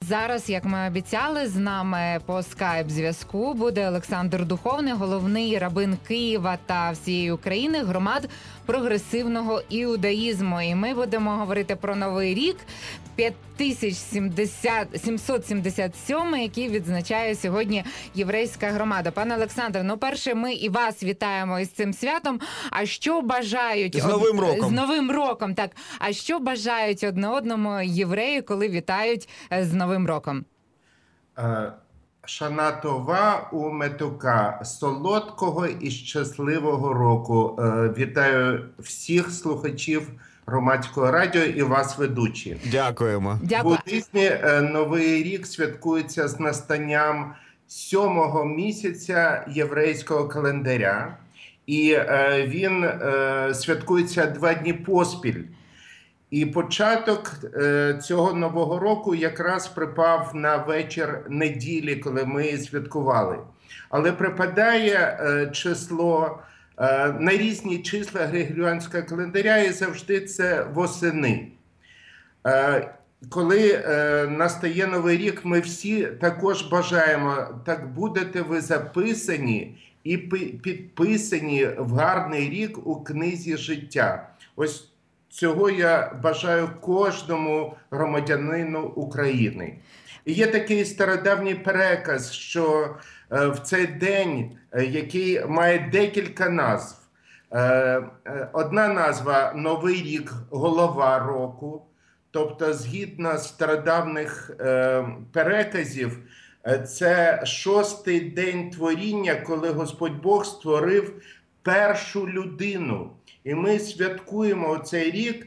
зараз, як ми обіцяли, з нами по скайп-зв'язку буде Олександр Духовний, головний раввин Києва та всієї України, громад прогресивного іудаїзму. І ми будемо говорити про Новий рік 5777, який відзначає сьогодні єврейська громада. Пане Олександре, ну перше, ми і вас вітаємо із цим святом. А що бажають... З Новим роком. З Новим роком, так. А що бажають одне одному євреї, коли вітають з Новим роком? Шана Това у Метука, солодкого і щасливого року. Вітаю всіх слухачів Громадського радіо і вас, ведучі. Дякуємо. Дякую. В буддизмі Новий рік святкується з настанням 7-го місяця єврейського календаря. І він святкується 2 дні поспіль. І початок цього Нового року якраз припав на вечір неділі, коли ми святкували. Але припадає число на різні числа григоріанського календаря, і завжди це восени. Коли настає Новий рік, ми всі також бажаємо, так будете ви записані і підписані в гарний рік у книзі життя. Ось цього я бажаю кожному громадянину України. І є такий стародавній переказ, що в цей день, який має декілька назв. Одна назва – Новий рік, голова року. Тобто, згідно стародавніх переказів, це 6-й день творіння, коли Господь Бог створив першу людину. І ми святкуємо цей рік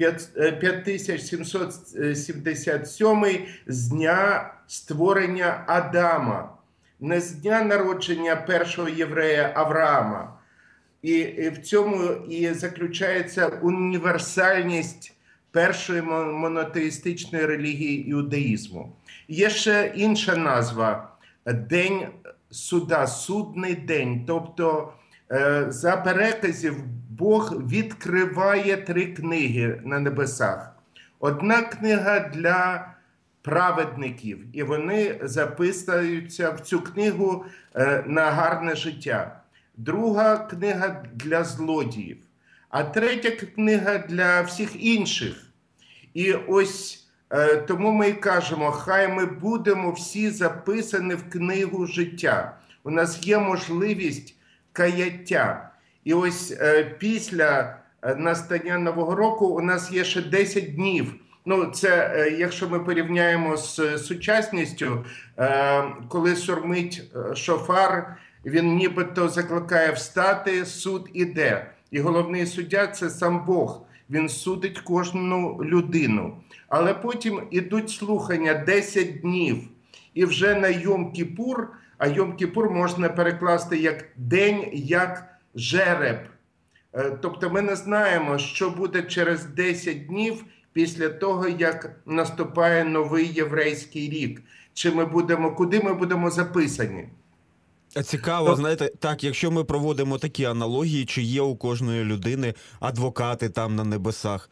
5777 з дня створення Адама, не з дня народження першого єврея Авраама. І в цьому і заключається універсальність першої монотеїстичної релігії іудаїзму. Є ще інша назва – День суда, судний день. Тобто, за переказів, Бог відкриває 3 книги на небесах. Одна книга для праведників, і вони записуються в цю книгу на гарне життя. Друга книга для злодіїв, а третя книга для всіх інших. І ось тому ми і кажемо, хай ми будемо всі записані в книгу життя. У нас є можливість каяття. І ось після настання Нового року у нас є ще 10 днів. Ну, це, якщо ми порівняємо з сучасністю, коли сурмить шофар, він нібито закликає встати, суд іде. І головний суддя – це сам Бог. Він судить кожну людину. Але потім ідуть слухання 10 днів. І вже на Йом-Кіпур, а Йом-Кіпур можна перекласти як день, як жереб. Тобто ми не знаємо, що буде через 10 днів після того, як наступає новий єврейський рік. Куди ми будемо записані. Цікаво, знаєте, так, якщо ми проводимо такі аналогії, чи є у кожної людини адвокати там на небесах?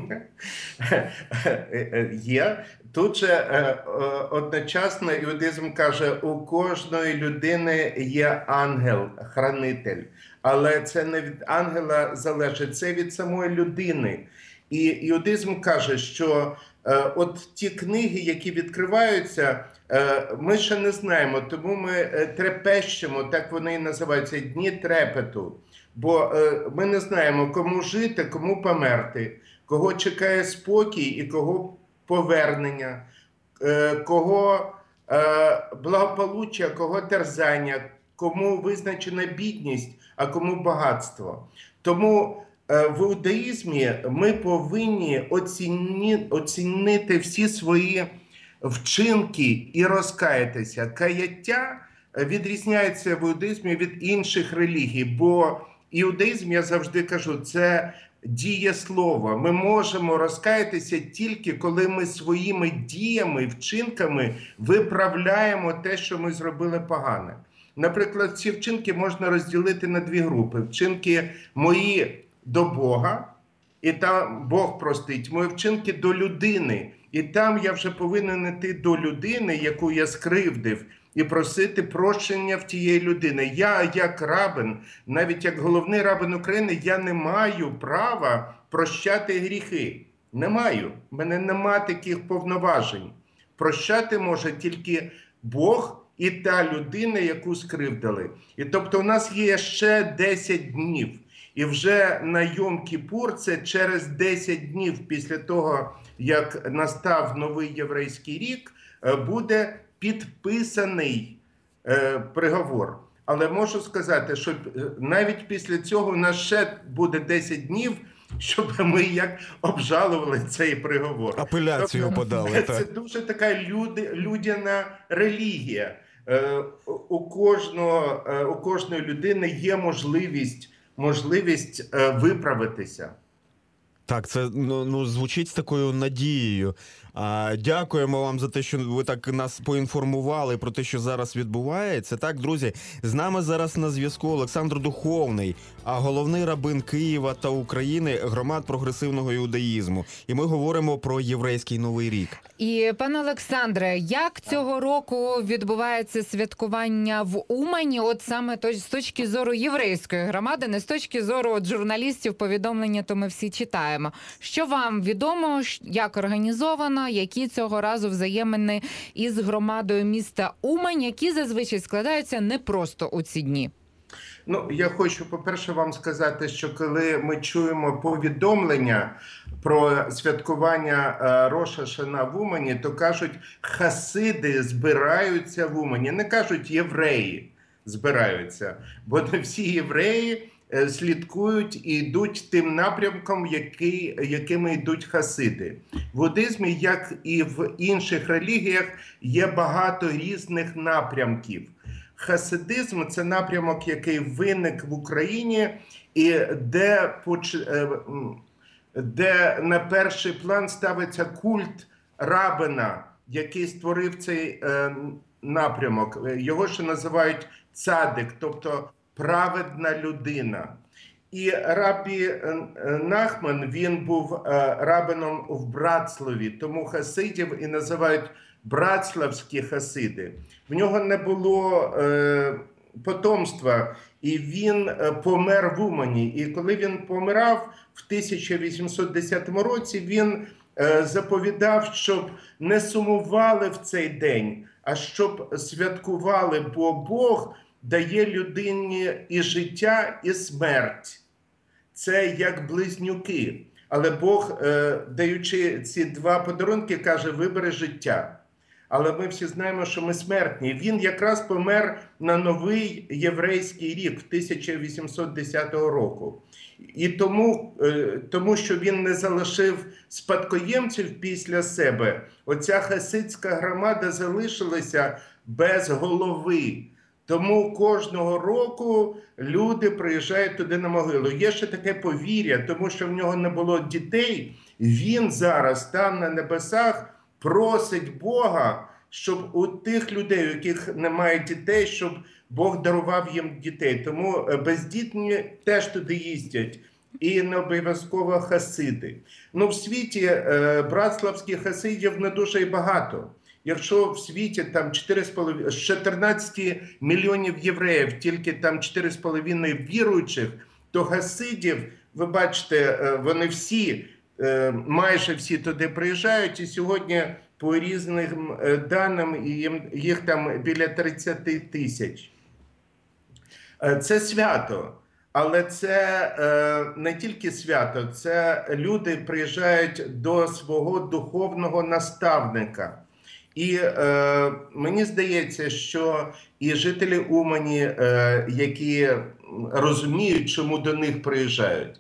Є. Тут же одночасно іудаїзм каже, у кожної людини є ангел, хранитель. Але це не від ангела залежить, це від самої людини. І іудаїзм каже, що от ті книги, які відкриваються, ми ще не знаємо, тому ми трепещемо, так вони і називаються, дні трепету. Бо ми не знаємо, кому жити, кому померти, кого чекає спокій і кого повернення, кого благополуччя, кого терзання, кому визначена бідність, а кому багатство. Тому в іудаїзмі ми повинні оцінити всі свої вчинки і розкаятися. Каяття відрізняється в іудаїзмі від інших релігій, бо іудаїзм, я завжди кажу, це дієслово. Ми можемо розкаятися тільки, коли ми своїми діями, вчинками виправляємо те, що ми зробили погане. Наприклад, ці вчинки можна розділити на 2 групи. Вчинки мої до Бога, і там Бог простить, мої вчинки до людини. І там я вже повинен іти до людини, яку я скривдив, і просити прощення в тієї людини. Я, як рабин, навіть як головний рабин України, я не маю права прощати гріхи. Не маю. В мене нема таких повноважень. Прощати може тільки Бог і та людина, яку скривдили. І тобто у нас є ще 10 днів. І вже на Йом-Кіпур, це через 10 днів після того, як настав новий єврейський рік, буде підписаний приговор. Але можу сказати, що навіть після цього у нас ще буде 10 днів, щоб ми як обжалували цей приговор. Апеляцію тобто, подали. Це дуже така людяна релігія. У кожної людини є можливість виправитися. Так, це звучить з такою надією. Дякуємо вам за те, що ви так нас поінформували про те, що зараз відбувається. Так, друзі, з нами зараз на зв'язку Олександр Духовний, головний рабин Києва та України громад прогресивного іудаїзму. І ми говоримо про єврейський Новий рік. І, пане Олександре, як цього року відбувається святкування в Умані, от саме з точки зору єврейської громади, не з точки зору журналістів, повідомлення, то ми всі читаємо. Що вам відомо, як організовано, які цього разу взаємини із громадою міста Умань, які зазвичай складаються не просто у ці дні? Я хочу, по-перше, вам сказати, що коли ми чуємо повідомлення про святкування Рош ха-Шана в Умані, то кажуть, хасиди збираються в Умані. Не кажуть, євреї збираються, бо не всі євреї слідкують і йдуть тим напрямком, якими йдуть хасиди. В буддизмі, як і в інших релігіях, є багато різних напрямків. Хасидизм – це напрямок, який виник в Україні, і де на перший план ставиться культ рабина, який створив цей напрямок. Його ще називають цадик, тобто праведна людина. І рабі Нахман, він був рабином в Братславі, тому хасидів і називають братславські хасиди. В нього не було потомства, і він помер в Умані. І коли він помирав в 1810 році, він заповідав, щоб не сумували в цей день, а щоб святкували, бо Бог дає людині і життя, і смерть. Це як близнюки. Але Бог, даючи ці два подарунки, каже, вибери життя. Але ми всі знаємо, що ми смертні. Він якраз помер на новий єврейський рік, 1810 року. І тому, що він не залишив спадкоємців після себе, оця хасидська громада залишилася без голови. Тому кожного року люди приїжджають туди на могилу. Є ще таке повір'я, тому що в нього не було дітей. Він зараз там на небесах просить Бога, щоб у тих людей, у яких немає дітей, щоб Бог дарував їм дітей. Тому бездітні теж туди їздять. І не обов'язково хасиди. В світі братславських хасидів не дуже і багато. Якщо в світі там 4,5, з 14 мільйонів євреїв, тільки там 4,5 віруючих, то хасидів, ви бачите, вони всі, майже всі туди приїжджають, і сьогодні по різним даним їх там біля 30 тисяч. Це свято. Але це не тільки свято, це люди приїжджають до свого духовного наставника. І мені здається, що і жителі Умані, які розуміють, чому до них приїжджають,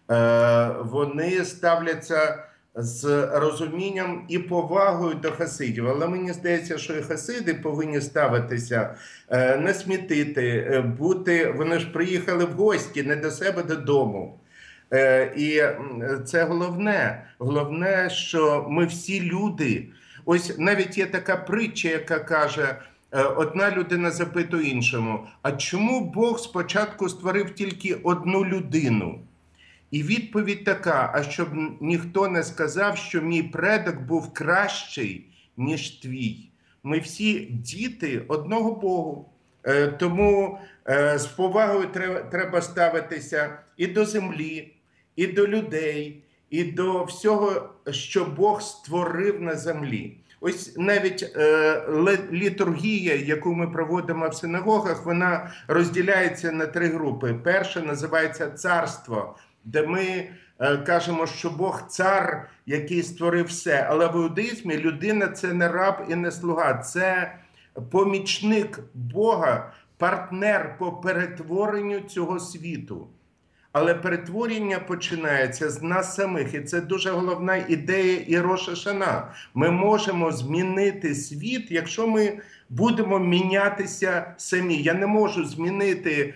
вони ставляться з розумінням і повагою до хасидів. Але мені здається, що і хасиди повинні ставитися, не смітити, вони ж приїхали в гості, не до себе додому. І це головне. Головне, що ми всі люди. Ось навіть є така притча, яка каже, одна людина запитує іншому, а чому Бог спочатку створив тільки одну людину? І відповідь така: а щоб ніхто не сказав, що мій предок був кращий, ніж твій. Ми всі діти одного Богу. Тому з повагою треба ставитися і до землі, і до людей, і до всього, що Бог створив на землі. Ось навіть літургія, яку ми проводимо в синагогах, вона розділяється на 3 групи. Перша називається «Царство», де ми кажемо, що Бог – цар, який створив все. Але в іудаїзмі людина – це не раб і не слуга, це помічник Бога, партнер по перетворенню цього світу. Але перетворення починається з нас самих, і це дуже головна ідея і Рош ха-Шана. Ми можемо змінити світ, якщо ми будемо мінятися самі. Я не можу змінити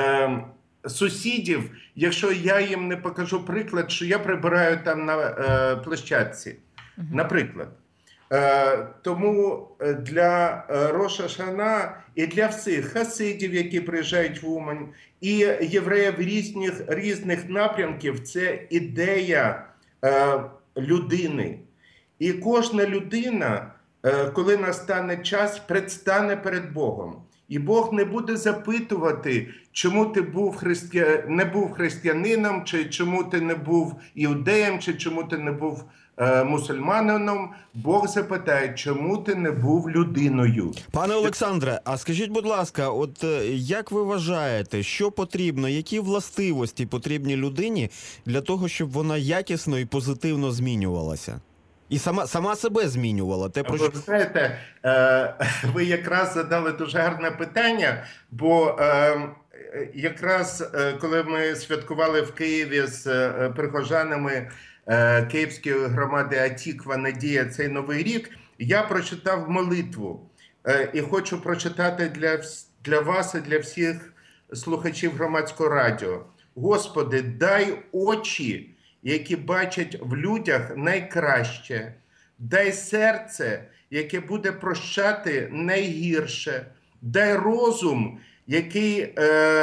сусідів, якщо я їм не покажу приклад, що я прибираю там на площадці, наприклад. Тому для Рош ха-Шана і для всіх хасидів, які приїжджають в Умань, і євреїв різних напрямків, це ідея людини. І кожна людина, коли настане час, предстане перед Богом. І Бог не буде запитувати, чому ти не був християнином, чи чому ти не був іудеєм, чи чому ти не був мусульманином. Бог запитає, чому ти не був людиною. Пане Олександре, а скажіть, будь ласка, от як ви вважаєте, що потрібно, які властивості потрібні людині для того, щоб вона якісно і позитивно змінювалася? І сама себе змінювала. Ви знаєте, ви якраз задали дуже гарне питання, бо якраз коли ми святкували в Києві з прихожанами Київської громади Атіква «Надія» цей Новий рік, я прочитав молитву. І хочу прочитати для вас і для всіх слухачів громадського радіо. Господи, дай очі, які бачать в людях найкраще. Дай серце, яке буде прощати найгірше. Дай розум, який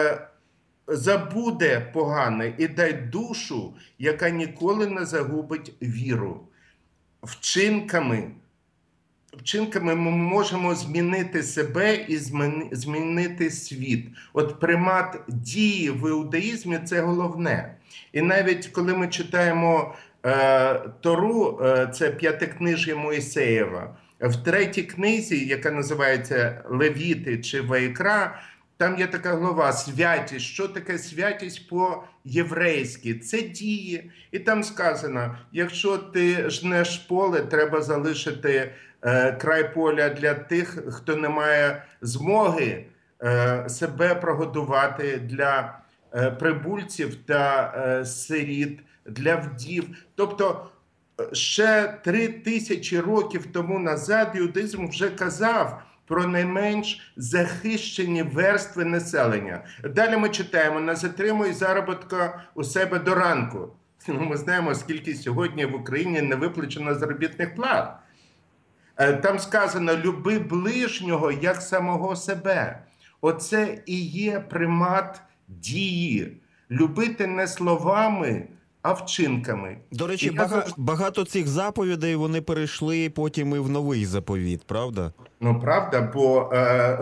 забуде погане. І дай душу, яка ніколи не загубить віру. Вчинками ми можемо змінити себе і змінити світ. От примат дії в іудаїзмі – це головне. І навіть коли ми читаємо Тору, це п'ятикнижжя Мойсеєва, в 3-й книзі, яка називається Левіти чи Ваїкра, там є така глава «Святість». Що таке святість по-єврейськи? Це дії. І там сказано, якщо ти жнеш поле, треба залишити край поля для тих, хто не має змоги себе прогодувати, для прибульців та сиріт, для вдів. Тобто ще 3000 років тому назад іудаїзм вже казав про найменш захищені верстви населення. Далі ми читаємо: не затримуй заробітка у себе до ранку. Ми знаємо, скільки сьогодні в Україні не виплачено заробітних плат. Там сказано: люби ближнього, як самого себе. Оце і є примат дії. Любити не словами, а вчинками. До речі, багато цих заповідей, вони перейшли потім і в новий заповіт, правда? Ну, правда, бо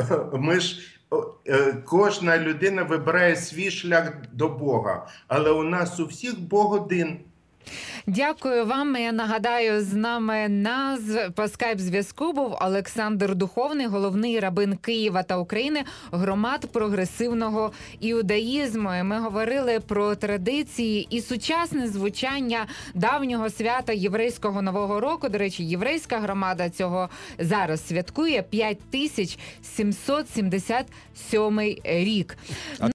кожна людина вибирає свій шлях до Бога, але у нас у всіх Бог один. Дякую вам. Я нагадаю, з нами по скайп-зв'язку був Олександр Духовний, головний рабин Києва та України, громад прогресивного іудаїзму. І ми говорили про традиції і сучасне звучання давнього свята єврейського Нового року. До речі, єврейська громада цього зараз святкує 5777 рік.